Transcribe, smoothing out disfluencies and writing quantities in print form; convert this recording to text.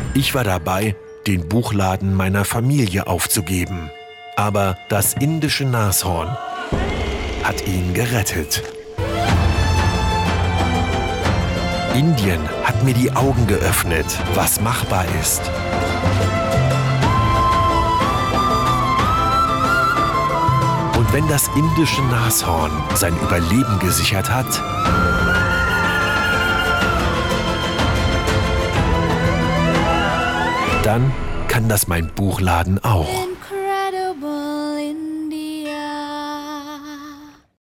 Ich war dabei, den Buchladen meiner Familie aufzugeben. Aber das indische Nashorn hat ihn gerettet. Indien hat mir die Augen geöffnet, was machbar ist. Und wenn das indische Nashorn sein Überleben gesichert hat, dann kann das mein Buchladen auch.